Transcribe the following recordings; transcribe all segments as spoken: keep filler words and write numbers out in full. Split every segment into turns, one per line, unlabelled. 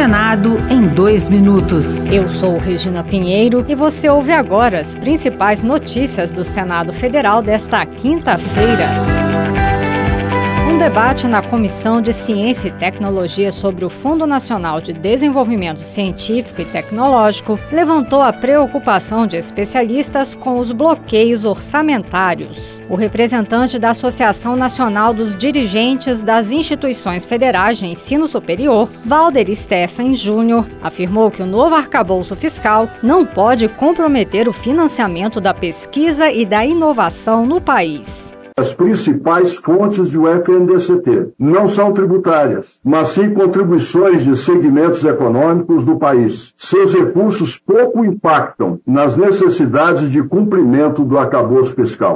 Senado em dois minutos.
Eu sou Regina Pinheiro e você ouve agora as principais notícias do Senado Federal desta quinta-feira. Um debate na Comissão de Ciência e Tecnologia sobre o Fundo Nacional de Desenvolvimento Científico e Tecnológico levantou a preocupação de especialistas com os bloqueios orçamentários. O representante da Associação Nacional dos Dirigentes das Instituições Federais de Ensino Superior, Valder Steffen Júnior, afirmou que o novo arcabouço fiscal não pode comprometer o financiamento da pesquisa e da inovação no país.
As principais fontes do F N D C T não são tributárias, mas sim contribuições de segmentos econômicos do país. Seus recursos pouco impactam nas necessidades de cumprimento do arcabouço fiscal.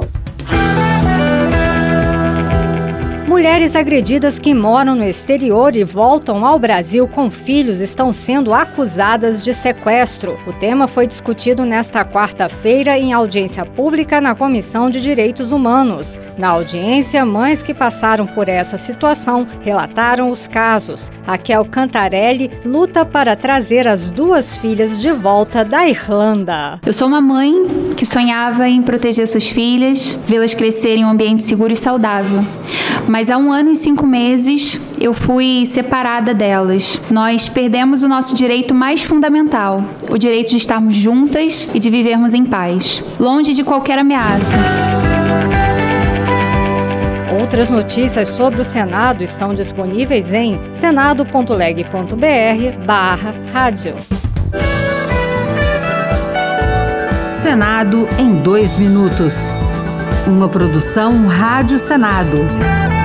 Mulheres agredidas que moram no exterior e voltam ao Brasil com filhos estão sendo acusadas de sequestro. O tema foi discutido nesta quarta-feira em audiência pública na Comissão de Direitos Humanos. Na audiência, mães que passaram por essa situação relataram os casos. Raquel Cantarelli luta para trazer as duas filhas de volta da Irlanda.
Eu sou uma mãe que sonhava em proteger suas filhas, vê-las crescerem em um ambiente seguro e saudável. Mas há um ano e cinco meses eu fui separada delas. Nós perdemos o nosso direito mais fundamental, o direito de estarmos juntas e de vivermos em paz, longe de qualquer ameaça.
Outras notícias sobre o Senado estão disponíveis em senado ponto leg ponto br barra rádio.
Senado em dois minutos. Uma produção Rádio Senado.